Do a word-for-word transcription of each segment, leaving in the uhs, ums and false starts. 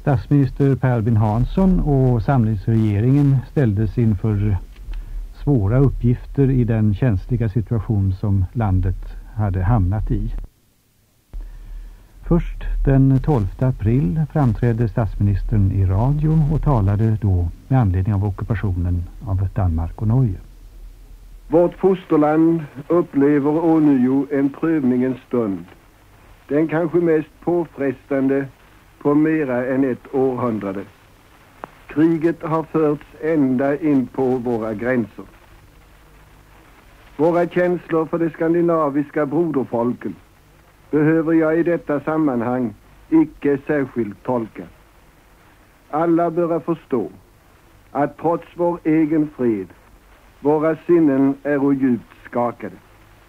Statsminister Per Albin Hansson och samlingsregeringen ställdes inför svåra uppgifter i den känsliga situation som landet hade hamnat i. Först den tolfte april framträdde statsministern i radio och talade då med anledning av ockupationen av Danmark och Norge. Vårt fosterland upplever ånyo en prövningens stund. Den kanske mest påfrestande på mera än ett århundrade. Kriget har förts ända in på våra gränser. Våra känslor för de skandinaviska broderfolken behöver jag i detta sammanhang icke särskilt tolka. Alla bör förstå att trots vår egen fred, våra sinnen är djupt skakade.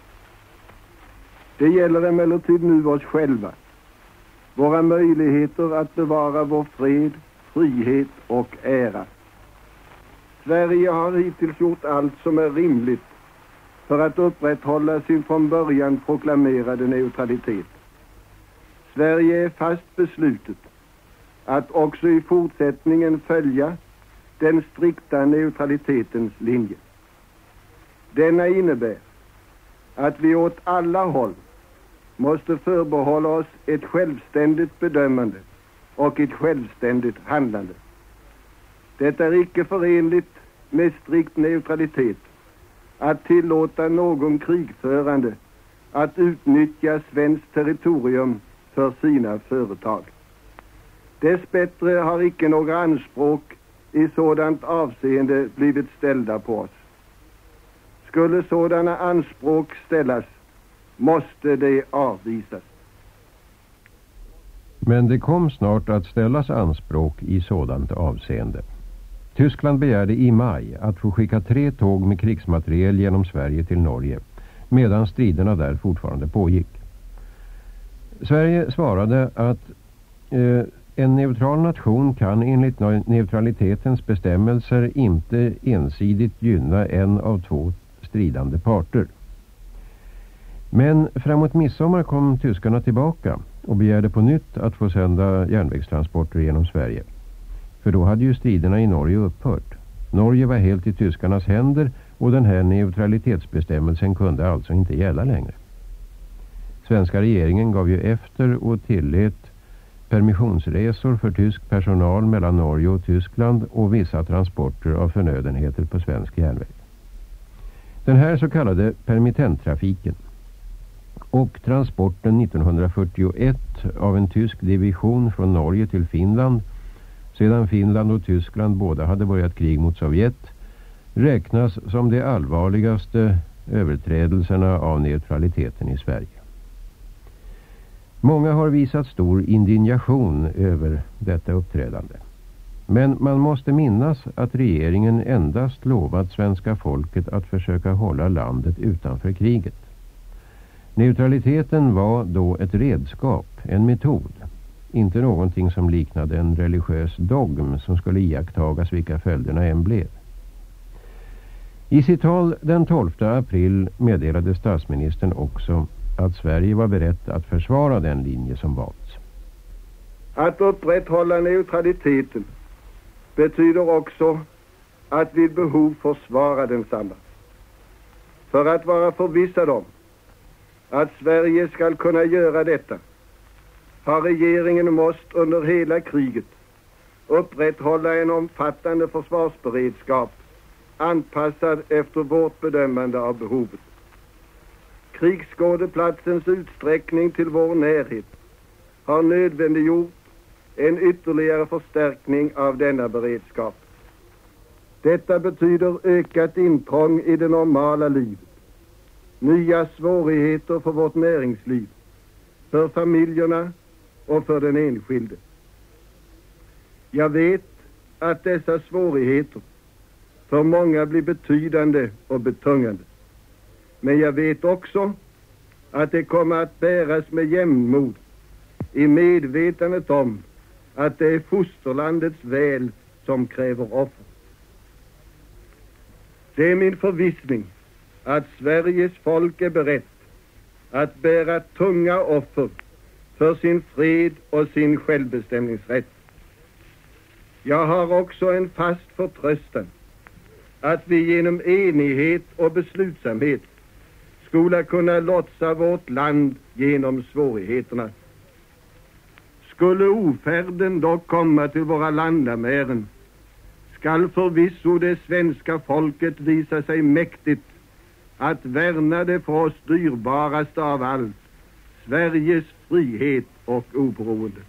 Det gäller emellertid nu oss själva, våra möjligheter att bevara vår fred, frihet och ära. Sverige har hittills gjort allt som är rimligt för att upprätthålla sin från början proklamerade neutralitet. Sverige är fast beslutet att också i fortsättningen följa den strikta neutralitetens linje. Denna innebär att vi åt alla håll måste förbehålla oss ett självständigt bedömande och ett självständigt handlande. Det är icke förenligt med strikt neutralitet att tillåta någon krigförande att utnyttja svenskt territorium för sina företag. Dessbättre har icke några anspråk i sådant avseende blivit ställda på oss. Skulle sådana anspråk ställas, måste de avvisas. Men det kom snart att ställas anspråk i sådant avseende. Tyskland begärde i maj att få skicka tre tåg med krigsmateriel genom Sverige till Norge, medan striderna där fortfarande pågick. Sverige svarade att eh, en neutral nation kan enligt neutralitetens bestämmelser inte ensidigt gynna en av två stridande parter. Men framåt midsommar kom tyskarna tillbaka och begärde på nytt att få sända järnvägstransporter genom Sverige. För då hade ju striderna i Norge upphört. Norge var helt i tyskarnas händer och den här neutralitetsbestämmelsen kunde alltså inte gälla längre. Svenska regeringen gav ju efter och tillät permissionsresor för tysk personal mellan Norge och Tyskland och vissa transporter av förnödenheter på svensk järnväg. Den här så kallade permittenttrafiken och transporten nittonhundrafyrtioett av en tysk division från Norge till Finland, sedan Finland och Tyskland båda hade börjat krig mot Sovjet, räknas som de allvarligaste överträdelserna av neutraliteten i Sverige. Många har visat stor indignation över detta uppträdande. Men man måste minnas att regeringen endast lovat svenska folket att försöka hålla landet utanför kriget. Neutraliteten var då ett redskap, en metod, inte någonting som liknade en religiös dogm som skulle iakttagas vilka följderna än blev. I sitt tal den tolfte april meddelade statsministern också att Sverige var berett att försvara den linje som valts. Att upprätthålla neutraliteten betyder också att vid behov försvara densamma. För att vara förvissad om att Sverige skall kunna göra detta har regeringen måst under hela kriget upprätthålla en omfattande försvarsberedskap anpassad efter vårt bedömande av behovet. Krigsskådeplatsens utsträckning till vår närhet har nödvändiggjort en ytterligare förstärkning av denna beredskap. Detta betyder ökat intrång i det normala livet, nya svårigheter för vårt näringsliv, för familjerna och för den enskilde. Jag vet att dessa svårigheter för många blir betydande och betungande. Men jag vet också att det kommer att bäras med jämnmod i medvetandet om att det är fosterlandets väl som kräver offer. Det är min förvissning att Sveriges folk är berett att bära tunga offer för sin fred och sin självbestämningsrätt. Jag har också en fast förtröstan att vi genom enighet och beslutsamhet skulle kunna lotsa vårt land genom svårigheterna. Skulle ofärden dock komma till våra landamären, skall förvisso det svenska folket visa sig mäktigt att värna det för oss dyrbaraste av allt, Sveriges frihet och oberoende.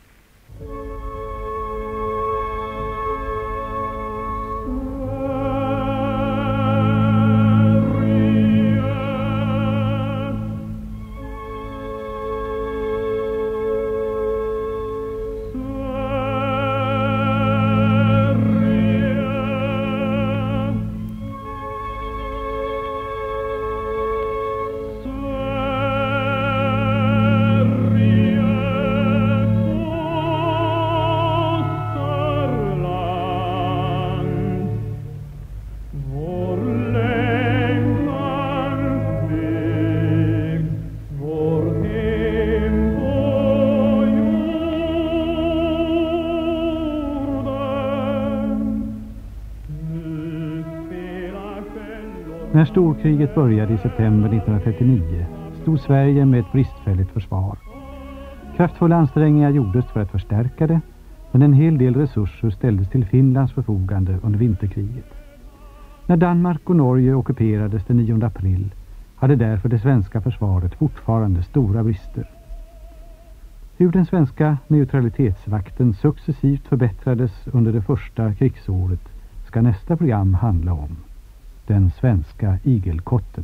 När storkriget började i september nittonhundratrettionio stod Sverige med ett bristfälligt försvar. Kraftfulla ansträngningar gjordes för att förstärka det, men en hel del resurser ställdes till Finlands förfogande under vinterkriget. När Danmark och Norge ockuperades den nionde april hade därför det svenska försvaret fortfarande stora brister. Hur den svenska neutralitetsvakten successivt förbättrades under det första krigsåret ska nästa program handla om. Den svenska igelkotten.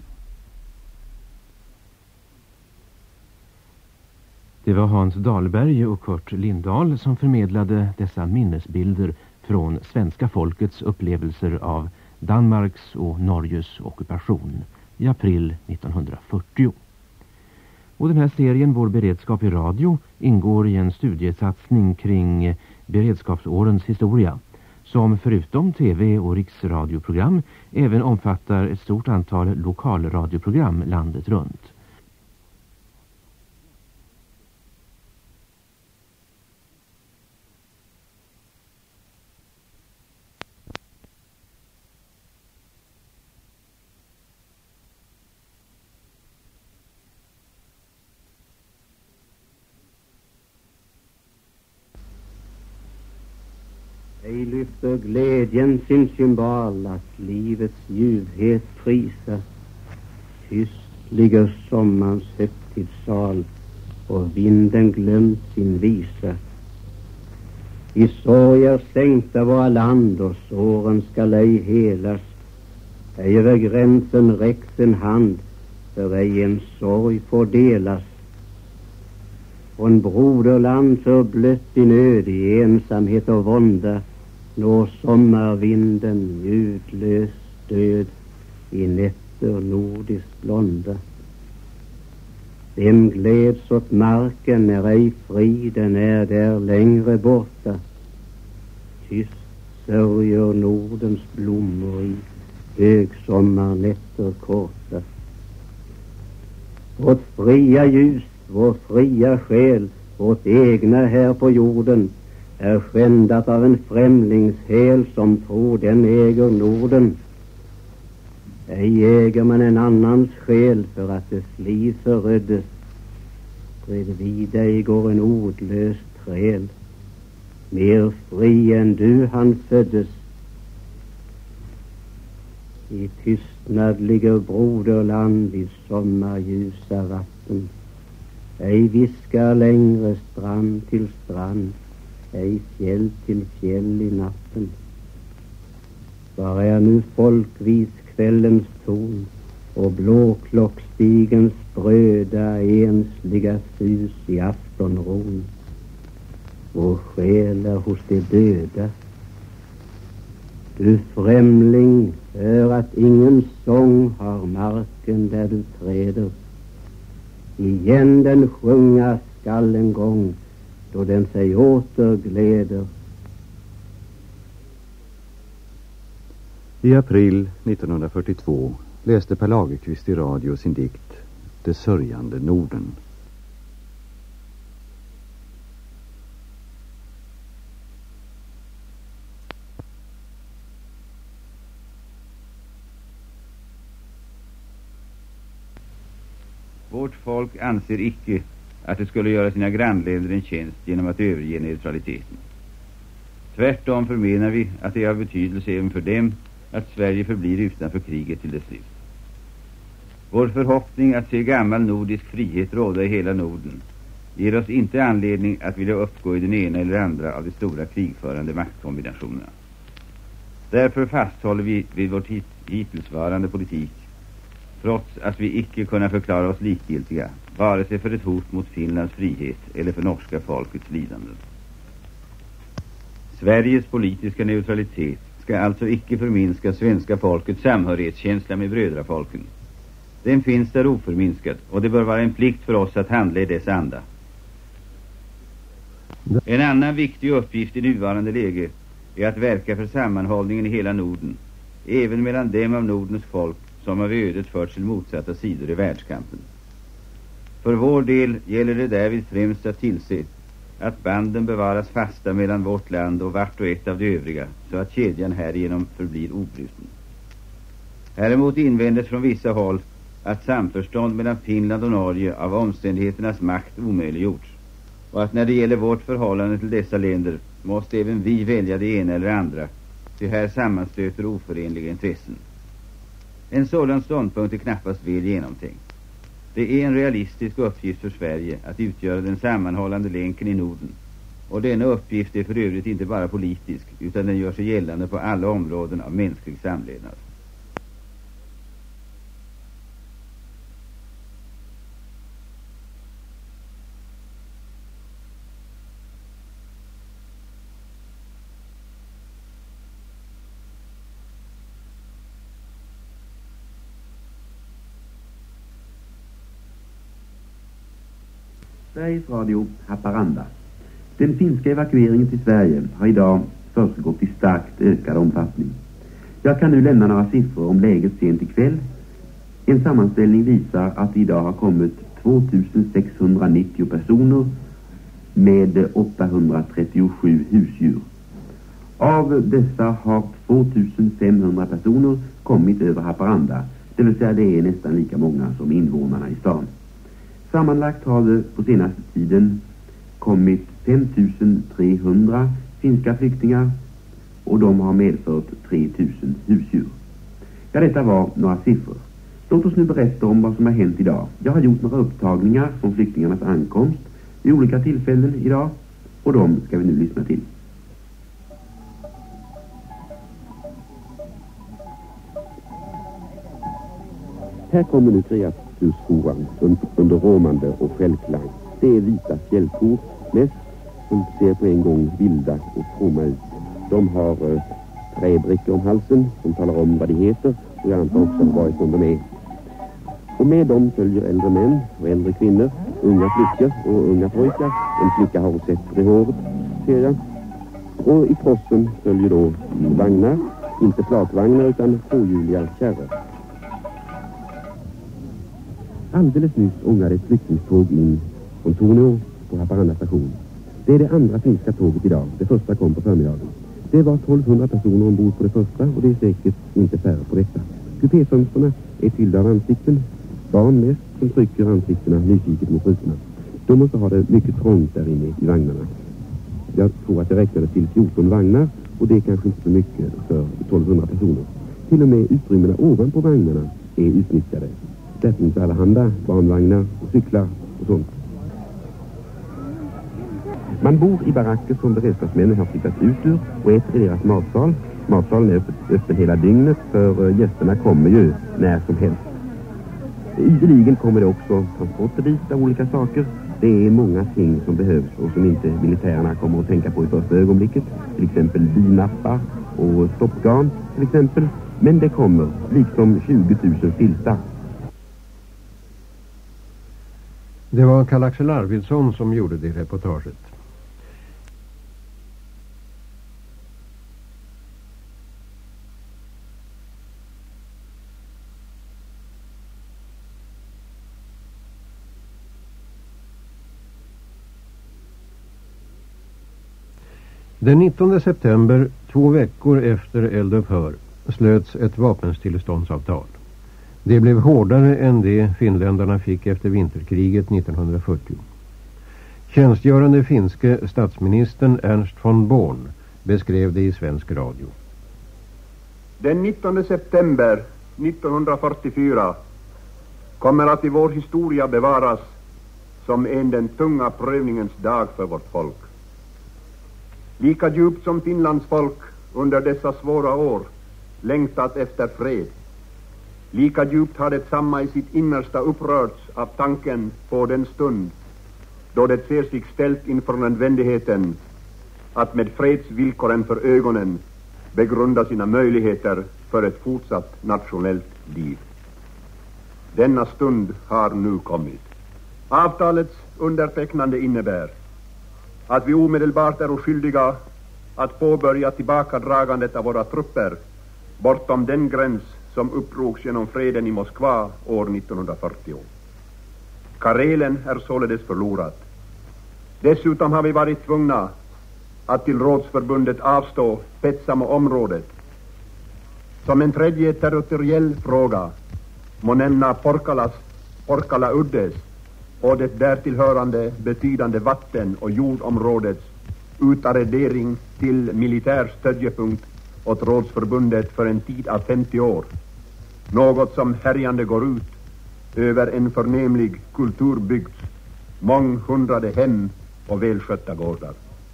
Det var Hans Dahlberg och Kurt Lindahl som förmedlade dessa minnesbilder från svenska folkets upplevelser av Danmarks och Norges ockupation i april nittonhundrafyrtio. Och den här serien Vår beredskap i radio ingår i en studiesatsning kring beredskapsårens historia, som förutom tv- och riksradioprogram även omfattar ett stort antal lokalradioprogram landet runt. Ej lyfter glädjen sin cymbal att livets ljuvhet prisa. Tyst ligger sommarns högtidssal och vinden glömt sin visa. I sorger sänkta våra land och såren skall ej helas. Ej över gränsen räcks en hand, för ej en sorg får delas. Från broderland förblött i nöd, i ensamhet och vånda, når sommarvinden ljudlös död i nätter nordiskt blonda. Vem gläds åt marken när ej friden är där längre borta? Tyst sörjer Nordens blommor i högsommarnätter korta. Vårt fria ljus, vår fria själ, vårt egna här på jorden, är skändat av en främlingshäl som tror den äger Norden. Ej äger man en annans själ för att dess liv föröddes. Bredvid dig går en ordlös träl, mer fri än du han föddes. I tystnad ligger broderland vid sommarljusa vatten. Ej viskar längre strand till strand, ej fjäll till fjäll i natten. Var är nu folkvis kvällens ton och blåklockstigens bröda ensliga sus i aftonron? Vår själ är hos de döda. Du främling, hör att ingen sång har marken där du träder. Igen den sjunga skall en gång, då den sig åter gläder. I april nittonhundrafyrtiotvå läste Per Lagerkvist i radio sin dikt Det sörjande Norden. Vårt folk anser icke att det skulle göra sina grannländer en tjänst genom att överge neutraliteten. Tvärtom förmenar vi att det är av betydelse även för dem att Sverige förblir utanför kriget till dess slut. Vår förhoppning att se gammal nordisk frihet råda i hela Norden ger oss inte anledning att vilja uppgå i den ena eller andra av de stora krigförande maktkombinationerna. Därför fasthåller vi vid vår hit hittillsvarande politik, trots att vi icke kunna förklara oss likgiltiga, vare sig för ett hot mot Finlands frihet eller för norska folkets lidanden. Sveriges politiska neutralitet ska alltså icke förminska svenska folkets samhörighetskänsla med brödrafolken. Den finns där oförminskad, och det bör vara en plikt för oss att handla i dess anda. En annan viktig uppgift i nuvarande läge är att verka för sammanhållningen i hela Norden, även mellan dem av Nordens folk som av ödet förts till motsatta sidor i världskampen. För vår del gäller det därvid främst att tillse att banden bevaras fasta mellan vårt land och vart och ett av de övriga, så att kedjan härigenom förblir obruten. Häremot invändes från vissa håll att samförstånd mellan Finland och Norge av omständigheternas makt omöjliggjorts, och att när det gäller vårt förhållande till dessa länder måste även vi välja det ena eller andra, ty här sammanstöter oförenliga intressen. En sådan ståndpunkt är knappast väl genomtänkt. Det är en realistisk uppgift för Sverige att utgöra den sammanhållande länken i Norden, och denna uppgift är för övrigt inte bara politisk, utan den gör sig gällande på alla områden av mänsklig samlevnad. Sveriges Radio Haparanda. Den finska evakueringen till Sverige har idag försiggått i starkt ökad omfattning. Jag kan nu lämna några siffror om läget sent ikväll. En sammanställning visar att det idag har kommit tvåtusen sexhundranittio personer med åttahundratrettiosju husdjur. Av dessa har tvåtusen femhundra personer kommit över Haparanda, det vill säga det är nästan lika många som invånarna i stan. Sammanlagt har det på senaste tiden kommit femtusen trehundra finska flyktingar, och de har medfört tre tusen husdjur. Ja, detta var några siffror. Låt oss nu berätta om vad som har hänt idag. Jag har gjort några upptagningar från flyktingarnas ankomst vid olika tillfällen idag, och de ska vi nu lyssna till. Här kommer nu kreatursskoran under råmande och skällklang. Det är vita fjällkor mest, som ser på en gång vilda och fromma ut. De har eh, träbrickor om halsen som talar om vad de heter, och jag antar också varifrån de är. Och med dem följer äldre män och äldre kvinnor, unga flickor och unga pojkar. En flicka har sett det håret, ser jag. Och i krossen följer då vagnar, inte flatvagnar utan tvåhjuliga kärror. Alldeles nyss ångade ett flyktingståg in från Torneå på Haparanda station. Det är det andra finska tåget idag. Det första kom på förmiddagen. Det var tolvhundra personer ombord på det första, och det är säkert inte färre på detta. Kupéfönsterna är fyllda av ansikten. Barn mest som trycker ansiktena nyfiket mot rutorna. De måste ha det mycket trångt där inne i vagnarna. Jag tror att det räknade till fjorton vagnar, och det är kanske inte så mycket för tolvhundra personer. Till och med utrymmena ovanpå vagnarna är utnyttjade. Där finns allehanda barnvagnar och cyklar och sånt. Man bor i baracker som beredskapsmännen har flyttat ut ur, och äter i deras matsal. Matsalen är öppen, öppen hela dygnet, för gästerna kommer ju när som helst. Ideligen kommer det också transporter dit av olika saker. Det är många ting som behövs och som inte militärerna kommer att tänka på i första ögonblicket. Till exempel binappar och stoppgarn till exempel. Men det kommer, liksom tjugo tusen filtar. Det var Karl-Axel Arvidsson som gjorde det reportaget. Den nittonde september, två veckor efter eldupphör, slöts ett vapenstilleståndsavtal. Det blev hårdare än det finländarna fick efter vinterkriget nittonhundrafyrtio. Tjänstgörande finske statsministern Ernst von Born beskrev det i svensk radio. Den nittonde september nittonhundrafyrtiofyra kommer att i vår historia bevaras som en den tunga prövningens dag för vårt folk. Lika djupt som Finlands folk under dessa svåra år längtat efter fred, lika djupt har det samma i sitt innersta upprörts av tanken på den stund då det ser sig ställt inför nödvändigheten att med fredsvillkoren för ögonen begrunda sina möjligheter för ett fortsatt nationellt liv. Denna stund har nu kommit. Avtalets undertecknande innebär att vi omedelbart är skyldiga att påbörja tillbakadragandet av våra trupper bortom den gräns som uppdrogs genom freden i Moskva år nittonhundrafyrtio. Karelen är således förlorat. Dessutom har vi varit tvungna att till rådsförbundet avstå Petsamo-området. Som en tredje territoriell fråga må nämna Porkalas, Porkala-uddes och det därtillhörande betydande vatten- och jordområdets utarrendering till militär stödjepunkt åt rådsförbundet för en tid av femtio år. Något som härjande går ut över en förnämlig kulturbygds månghundrade hem och välskötta gårdar.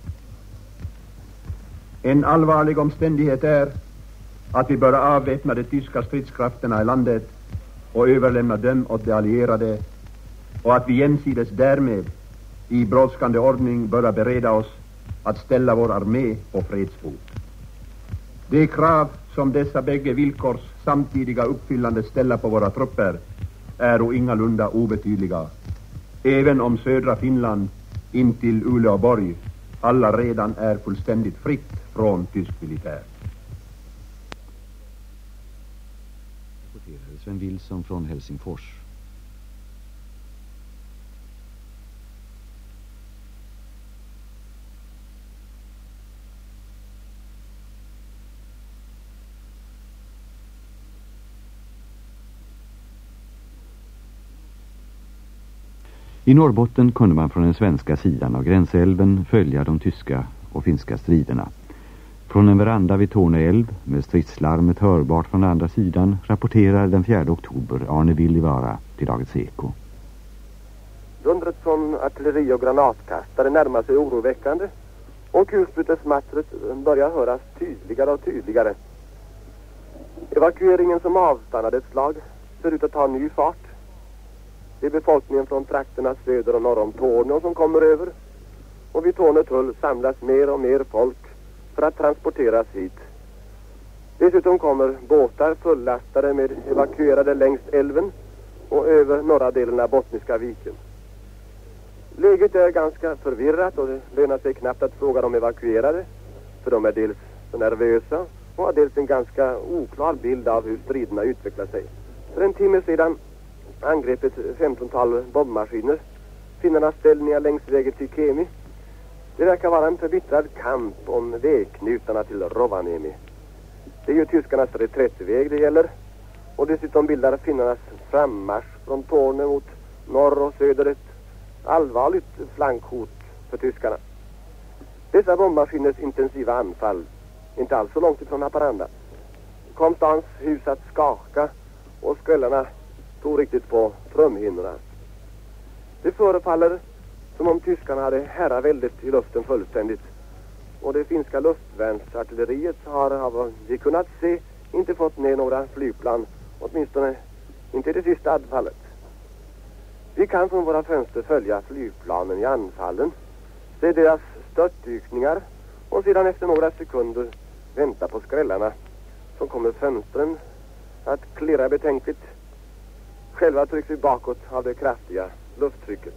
En allvarlig omständighet är att vi bör avväpna de tyska stridskrafterna i landet och överlämna dem åt de allierade, och att vi jämsides därmed i brådskande ordning bör bereda oss att ställa vår armé på fredsfot. De krav som dessa bägge villkors samtidiga uppfyllande ställer på våra trupper är och ingalunda obetydliga, även om södra Finland intill Uleåborg alla redan är fullständigt fritt från tysk militär. Rapporterade Sven Wilson från Helsingfors. I Norrbotten kunde man från den svenska sidan av gränsälven följa de tyska och finska striderna. Från en veranda vid Torne älv med stridslarmet hörbart från andra sidan rapporterar den fjärde oktober Arne Willivara till Dagens Eko. Dundret från artilleri och granatkastare närmar sig oroväckande och kulsprutesmattret börjar höras tydligare och tydligare. Evakueringen som avstannade ett slag ser ut att ta ny fart. Det är befolkningen från trakterna söder och norr om Torne som kommer över, och vid Torne tull samlas mer och mer folk för att transporteras hit. Dessutom kommer båtar fullastade med evakuerade längs älven och över norra delen av Bottniska viken. Läget är ganska förvirrat och det lönar sig knappt att fråga de evakuerade, för de är dels så nervösa och har dels en ganska oklar bild av hur striderna utvecklar sig. För en timme sedan angrep ett femtontal bombmaskiner finnarnas ställningar längs vägen till Kemi. Det verkar vara en förbittrad kamp om vägknutarna till Rovaniemi. Det är ju tyskarnas reträttväg det gäller, och dessutom bildar finnarnas frammarsch från Torne mot norr och söder ett allvarligt flankhot för tyskarna. Dessa bombmaskiners intensiva anfall, inte alls så långt ifrån Haparanda, kom stans hus att skaka och skrällarna tog riktigt på trumhinnorna. Det förefaller som om tyskarna hade herraväldet i luften fullständigt, och det finska luftvärnsartilleriet har, av vad vi kunnat se, inte fått ner några flygplan, åtminstone inte det sista anfallet. Vi kan från våra fönster följa flygplanen i anfallen, se deras störtdykningar och sedan efter några sekunder vänta på skrällarna, som kommer fönstren att klirra betänkligt. Själva trycks vi bakåt av det kraftiga lufttrycket.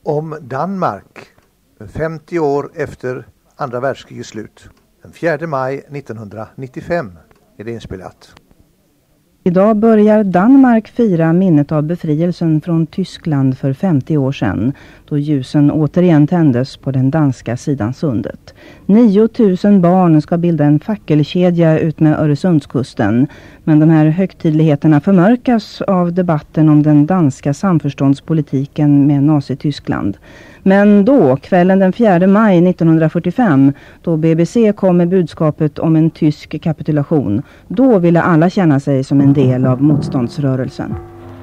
om Danmark femtio år efter andra världskrigets slut. Den fjärde maj nittonhundranittiofem är det inspelat. Idag börjar Danmark fira minnet av befrielsen från Tyskland för femtio år sedan, då ljusen återigen tändes på den danska sidan sundet. nio tusen barn ska bilda en fackelkedja ut med Öresundskusten, men de här högtidligheterna förmörkas av debatten om den danska samförståndspolitiken med Nazityskland. Men då, kvällen den fjärde maj nittonhundrafyrtiofem, då B B C kom med budskapet om en tysk kapitulation, då ville alla känna sig som en del av motståndsrörelsen.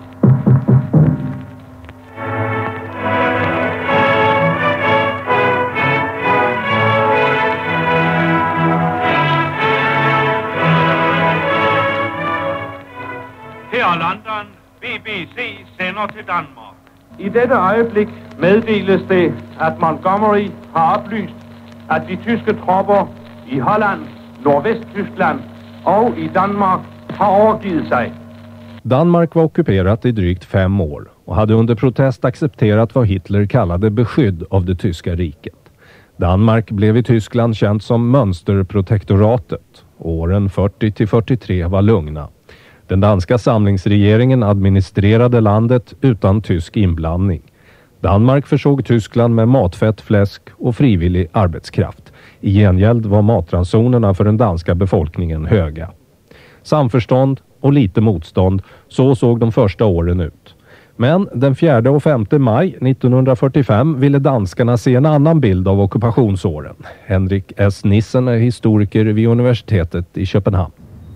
Her London, B B C sender til Danmark. I dette øjeblik meddeles det, at Montgomery har oplyst, at de tyske tropper i Holland, Nordvesttyskland og i Danmark har overgivet sig. Danmark var ockuperat i drygt fem år och hade under protest accepterat vad Hitler kallade beskydd av det tyska riket. Danmark blev i Tyskland känt som mönsterprotektoratet. Åren fyrtio till fyrtiotre var lugna. Den danska samlingsregeringen administrerade landet utan tysk inblandning. Danmark försåg Tyskland med matfett, fläsk och frivillig arbetskraft. I gengäld var matransonerna för den danska befolkningen höga. Samförstånd och lite motstånd, så såg de första åren ut. Men den fjärde och femte maj nittonhundrafyrtiofem ville danskarna se en annan bild av ockupationsåren. Henrik S. Nissen är historiker vid universitetet i Köpenhamn.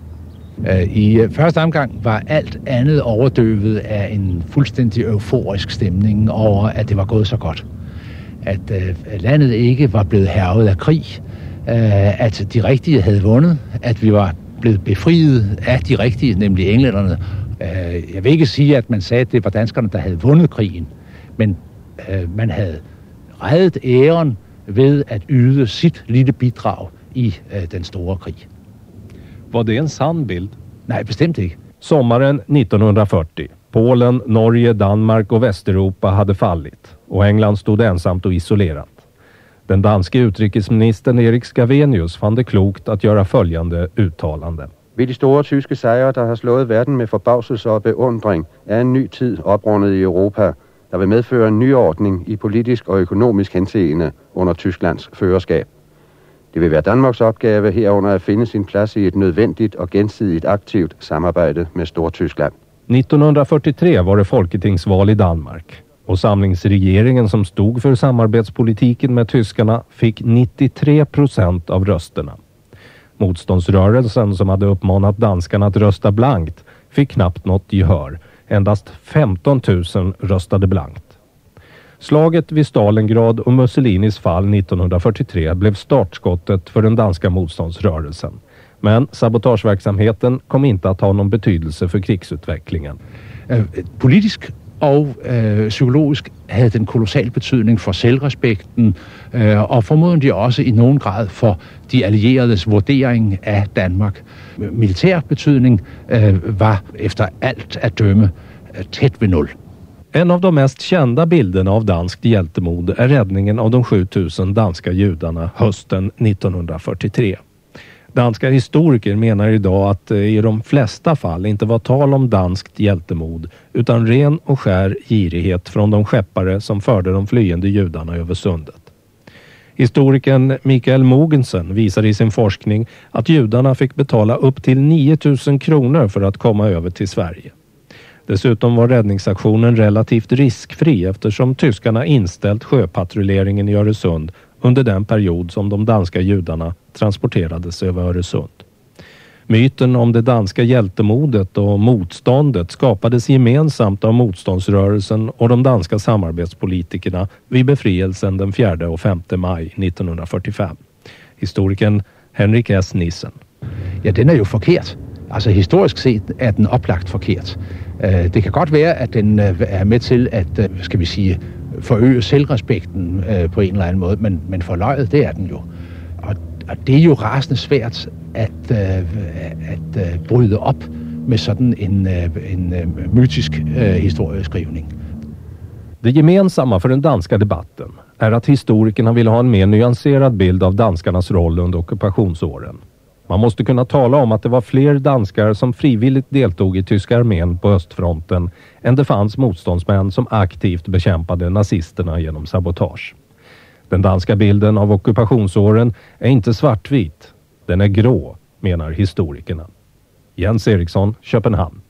I første omgang var alt andet overdøvet af en fuldstændig euforisk stemning over, at det var gået så godt. At øh, landet ikke var blevet hærget af krig, øh, at de rigtige havde vundet, at vi var blevet befriet af de rigtige, nemlig englænderne. Øh, jeg vil ikke sige, at man sagde, at det var danskerne, der havde vundet krigen, men øh, man havde reddet æren ved at yde sit lille bidrag i øh, den store krig. Var det en sann bild? Nej, bestemt ikke. Sommaren nittonhundrafyrtio. Polen, Norge, Danmark och Västeuropa hade fallit och England stod ensamt och isolerat. Den danske utrikesministern Erik Scavenius fann det klokt att göra följande uttalande. Ved de store tyske sejre, der har slået verden med forbavselse og beundring, er en ny tid oprundet i Europa, der vil medføre en ny ordning i politisk og økonomisk henseende under Tysklands førerskab. Det vil være Danmarks opgave herunder at finde sin plads i et nødvendigt og gensidigt aktivt samarbejde med Stortyskland. nittonhundrafyrtiotre var det folketingsval i Danmark och samlingsregeringen som stod för samarbetspolitiken med tyskarna fick nittiotre procent av rösterna. Motståndsrörelsen som hade uppmanat danskarna att rösta blankt fick knappt något gehör. Endast femton tusen röstade blankt. Slaget vid Stalingrad och Mussolinis fall nittonhundrafyrtiotre blev startskottet för den danska motståndsrörelsen. Men sabotageverksamheten kom inte att ha någon betydelse för krigsutvecklingen. Øh, politisk og øh, psykologisk havde den kolossal betydning for selvrespekten, øh, og formodentlig også i nogen grad for de allieredes vurdering af Danmark. Militær betydning øh, var efter alt at dømme øh, tæt ved nul. En av de mest kända bilderna av danskt hjältemod är räddningen av de sjutusen danska judarna hösten nittonhundrafyrtiotre. Danska historiker menar idag att det i de flesta fall inte var tal om danskt hjältemod utan ren och skär girighet från de skeppare som förde de flyende judarna över sundet. Historikern Mikael Mogensen visar i sin forskning att judarna fick betala upp till nio tusen kronor för att komma över till Sverige. Dessutom var räddningsaktionen relativt riskfri eftersom tyskarna inställt sjöpatrulleringen i Öresund under den period som de danska judarna transporterades över Öresund. Myten om det danska hjältemodet och motståndet skapades gemensamt av motståndsrörelsen och de danska samarbetspolitikerna vid befrielsen den fjärde och femte maj nittonhundrafyrtiofem. Historikern Henrik S. Nissen. Ja, den er jo forkert. Altså historisk set er den oplagt forkert. Det kan godt være, at den er med til at, skal vi sige, forøge selvrespekten på en eller anden måde, men, men forløjet, det er den jo. Og, og det er jo rasende svært at, at, at bryde op med sådan en, en mytisk historieskrivning. Det gemensamma för den danska debatten är att historikerna vill ha en mer nyanserad bild av danskarnas roll under ockupationsåren. Man måste kunna tala om att det var fler danskar som frivilligt deltog i tyska armén på östfronten än det fanns motståndsmän som aktivt bekämpade nazisterna genom sabotage. Den danska bilden av ockupationsåren är inte svartvit, den är grå, menar historikerna. Jens Eriksson, Köpenhamn.